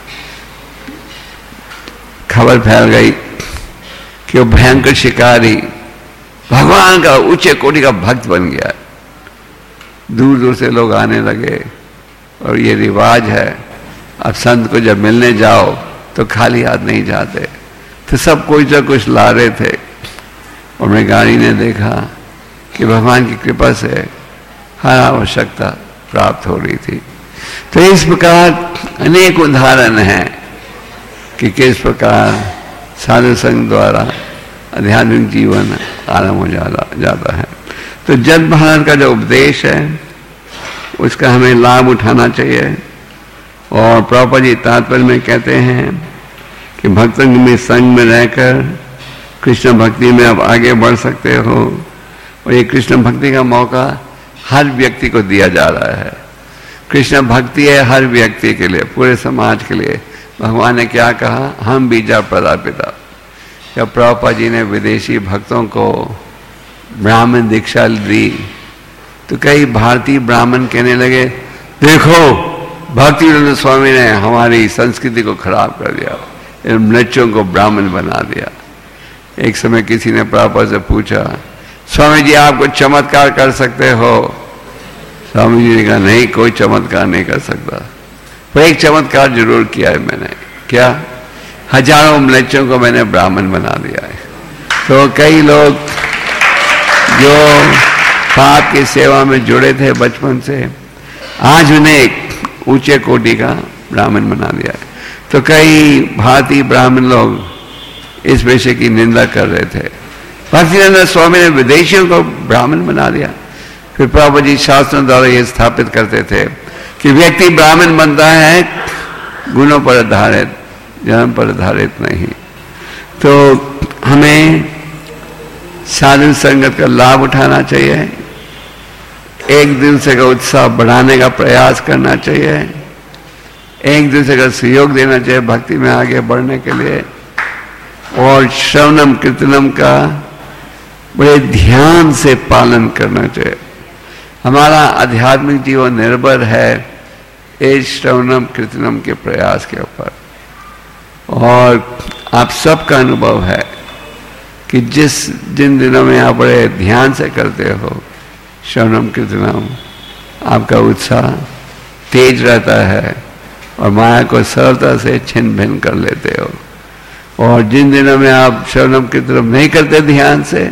खबर फैल गई कि वो भयंकर शिकारी भगवान का ऊंचे कोटि का भक्त बन गया। दूर दूर से लोग आने लगे, और ये रिवाज है, अब संत को जब मिलने जाओ तो खाली हाथ नहीं जाते। तो सब कुछ ना कुछ ला रहे थे। और मृगारी ने देखा कि भगवान की कृपा से हर आवश्यकता प्राप्त हो रही थी। तो इस प्रकार अनेक उदाहरण हैं कि किस प्रकार साधु संघ द्वारा आध्यात्मिक जीवन आरंभ हो जाता है। तो जन भारत का जो उपदेश है उसका हमें लाभ उठाना चाहिए। और प्रभुपाद जी तात्पर्य में कहते हैं कि भक्तों में संग में रहकर कृष्ण भक्ति में आप आगे बढ़ सकते हो। और ये कृष्ण भक्ति का मौका हर व्यक्ति को दिया जा रहा है। कृष्ण भक्ति है हर व्यक्ति के लिए, पूरे समाज के लिए। भगवान ने क्या कहा, हम बीजा प्रदापिता। जब प्रभुपाद जी ने विदेशी भक्तों को ब्राह्मण दीक्षा दी तो कई भारतीय ब्राह्मण कहने लगे, देखो भक्तिवेदांत स्वामी ने हमारी संस्कृति को खराब कर दिया, इन मृत्युओं को ब्राह्मण बना दिया। एक समय किसी ने प्रभुपाद से पूछा, स्वामी जी आप कोई चमत्कार कर सकते हो? स्वामी जी ने कहा, नहीं, कोई चमत्कार नहीं कर सकता, पर एक चमत्कार जरूर किया है मैंने। क्या? हजारों मृत्युओं को मैंने ब्राह्मण बना दिया है। तो कई लोग जो पाप की सेवा में जुड़े थे बचपन से, आज उन्हें एक ऊंचे कोटि का ब्राह्मण बना दिया है। तो कई भारतीय ब्राह्मण लोग इस विषय की निंदा कर रहे थे। भक्तिवेदांत स्वामी ने विदेशियों को ब्राह्मण बना दिया। फिर प्रभुपाद जी शास्त्रों द्वारा ये स्थापित करते थे कि व्यक्ति ब्राह्मण बनता है गुणों पर आधारित, जन्म पर आधारित नहीं। तो हमें साधु संगत का लाभ उठाना चाहिए, एक दूसरे का उत्साह बढ़ाने का प्रयास करना चाहिए, एक दूसरे का सहयोग देना चाहिए भक्ति में आगे बढ़ने के लिए, और श्रवणम कीर्तनम का बड़े ध्यान से पालन करना चाहिए। हमारा आध्यात्मिक जीवन निर्भर है इस श्रवणम कीर्तनम के प्रयास के ऊपर। और आप सबका अनुभव है कि जिन दिनों में आप बड़े ध्यान से करते हो श्रवणम कीर्तनम, आपका उत्साह तेज रहता है और माया को सरलता से छिन्न भिन्न कर लेते हो। और जिन दिनों में आप श्रवणम कीर्तनम नहीं करते ध्यान से,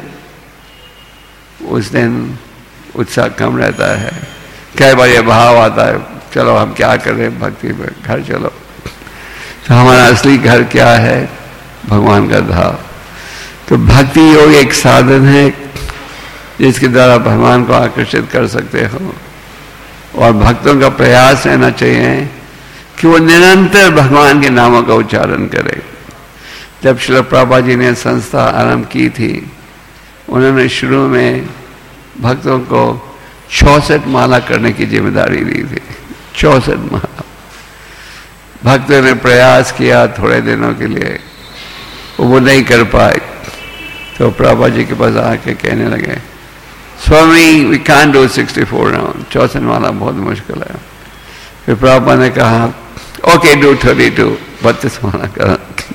उस दिन उत्साह कम रहता है। कई बार ये भाव आता है, चलो हम क्या कर रहे हैं भक्ति में, घर चलो। तो हमारा असली घर क्या है? भगवान का धाम। तो भक्ति योग एक साधन है जिसके द्वारा भगवान को आकर्षित कर सकते हो। और भक्तों का प्रयास रहना चाहिए कि वो निरंतर भगवान के नामों का उच्चारण करें। जब श्रील प्रभुपाद जी ने संस्था आरंभ की थी, उन्होंने शुरू में भक्तों को 64 माला करने की जिम्मेदारी दी थी। 64 माला भक्तों ने प्रयास किया थोड़े दिनों के लिए, वो नहीं कर पाए। तो प्रभुपाद जी के पास आके कहने लगे, Swami we can do 64 round, 64 माला बहुत मुश्किल है। फिर प्रभुपाद ने कहा ओके डू 32, 32 माला करा।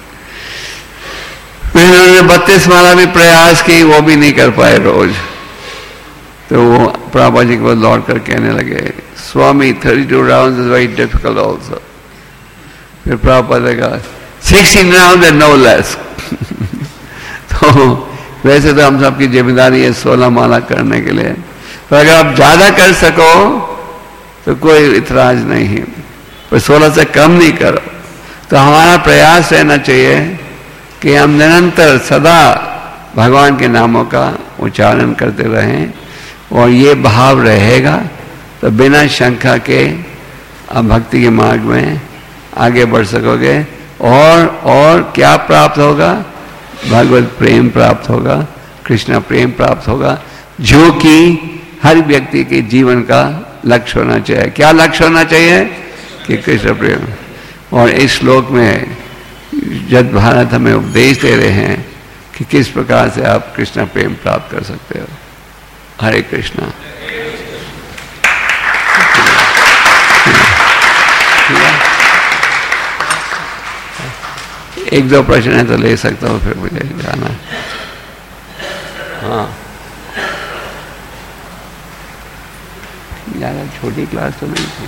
फिर उन्होंने 32 माला भी प्रयास की, वो भी नहीं कर पाए रोज। तो वो प्रभुपाद जी को लौट कर कहने लगे, Swami 32 round is very difficult also. फिर प्रभुपाद ने कहा 16 राउंड एंड नो लेस। तो वैसे तो हम सबकी जिम्मेदारी है 16 माला करने के लिए, पर अगर आप ज्यादा कर सको तो कोई इतराज नहीं है, पर 16 से कम नहीं करो। तो हमारा प्रयास रहना चाहिए कि हम निरंतर सदा भगवान के नामों का उच्चारण करते रहें, और ये भाव रहेगा तो बिना शंका के आप भक्ति के मार्ग में आगे बढ़ सकोगे। और क्या प्राप्त होगा? भगवत प्रेम प्राप्त होगा, कृष्ण प्रेम प्राप्त होगा, जो कि हर व्यक्ति के जीवन का लक्ष्य होना चाहिए। क्या लक्ष्य होना चाहिए? कि कृष्ण प्रेम। और इस श्लोक में जद भारत हमें उपदेश दे रहे हैं कि किस प्रकार से आप कृष्ण प्रेम प्राप्त कर सकते हो। हरे कृष्णा। एक दो प्रश्न है तो ले सकता हूँ, फिर मुझे जाना है। हाँ, ज़्यादा छोटी क्लास तो नहीं थी,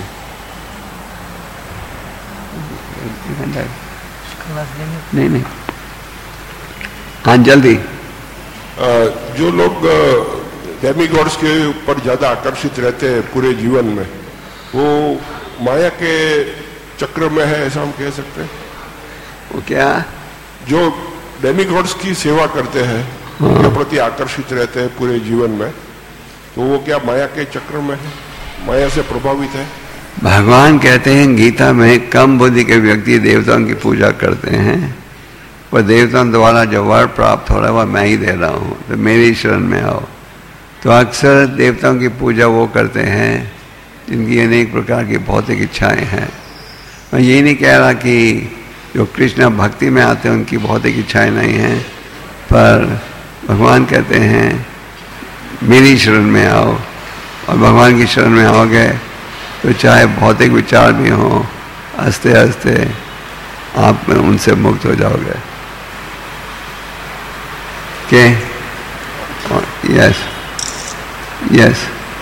नहीं। हाँ जल्दी। जो लोग डेमीगॉड्स के ऊपर ज्यादा आकर्षित रहते हैं पूरे जीवन में, वो माया के चक्र में है, ऐसा हम कह सकते हैं? वो क्या? जो डेमीगॉड्स की सेवा करते हैं, उनके प्रति आकर्षित रहते हैं पूरे जीवन में, तो वो क्या माया के चक्र में है, माया से प्रभावित है? भगवान कहते हैं गीता में, कम बुद्धि के व्यक्ति देवताओं की पूजा करते हैं, पर देवताओं द्वारा जो वर प्राप्त हो रहा है वह मैं ही दे रहा हूँ, तो मेरी शरण में आओ। तो अक्सर देवताओं की पूजा वो करते हैं जिनकी अनेक प्रकार की भौतिक इच्छाएं हैं। मैं यही नहीं कह रहा कि जो कृष्ण भक्ति में आते हैं उनकी भौतिक इच्छाएं नहीं हैं, पर भगवान कहते हैं मेरी शरण में आओ, और भगवान की शरण में आओगे तो चाहे भौतिक विचार भी हों, हंसते हंसते आप में उनसे मुक्त हो जाओगे। के यस यस,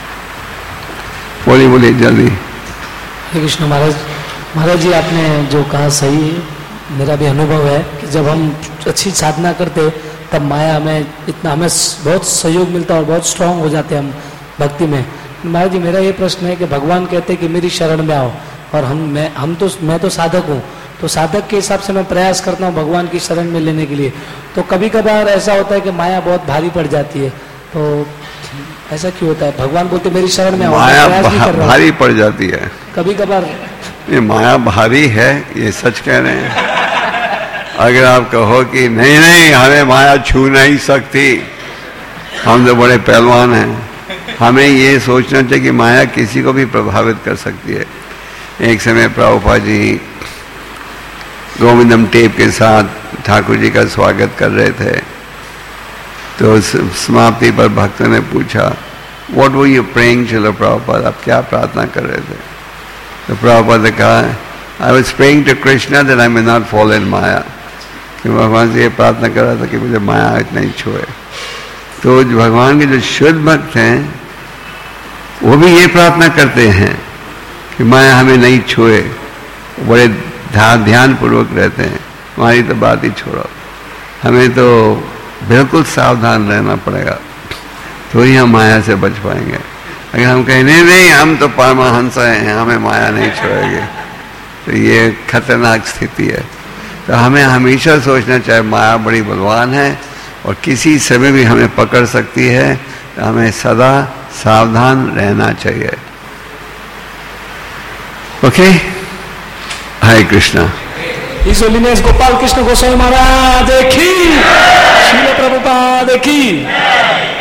बोलिए जल्दी। हरे कृष्ण। महाराज जी, आपने जो कहा सही है, मेरा भी अनुभव है कि जब हम अच्छी साधना करते तब माया हमें बहुत सहयोग मिलता और बहुत स्ट्रांग हो जाते हम भक्ति में। महाराज जी, मेरा ये प्रश्न है कि भगवान कहते हैं कि मेरी शरण में आओ, और मैं तो साधक हूँ, तो साधक के हिसाब से मैं प्रयास करता हूँ भगवान की शरण में लेने के लिए। तो कभी कभार ऐसा होता है कि माया बहुत भारी पड़ जाती है, तो ऐसा क्यों होता है? भगवान बोलते मेरी शरण में आओ, माया भारी पड़ जाती है कभी कभार। ये माया भारी है, ये सच कह रहे हैं। अगर आप कहो कि नहीं हमें माया छू नहीं सकती, हम तो बड़े पहलवान हैं। हमें ये सोचना चाहिए कि माया किसी को भी प्रभावित कर सकती है। एक समय प्रभुपाद जी गोविंदम टेप के साथ ठाकुर जी का स्वागत कर रहे थे, तो समाप्ति पर भक्तों ने पूछा, what were you praying Srila Prabhupada, आप क्या प्रार्थना कर रहे थे? तो प्रभुपाद ने कहा, I was praying to Krishna that I may not fall in maya, कि भगवान से ये प्रार्थना कर रहा था कि मुझे माया इतना ही छुए। तो भगवान के जो शुद्ध भक्त हैं वो भी ये प्रार्थना करते हैं कि माया हमें नहीं छुए, बड़े ध्यान पूर्वक रहते हैं। हमारी तो बात ही छोड़ो, हमें तो बिल्कुल सावधान रहना पड़ेगा, तो ही हम माया से बच पाएंगे। अगर हम कहें नहीं हम तो परमहंस हैं, हमें माया नहीं छोड़ेंगे, तो ये खतरनाक स्थिति है। तो हमें हमेशा सोचना चाहिए माया बड़ी बलवान है और किसी समय भी हमें पकड़ सकती है, तो हमें सदा सावधान रहना चाहिए। Okay, Hare Krishna. His Holiness Gopal Krishna Goswami Maharaj की, श्रील प्रभुपाद की।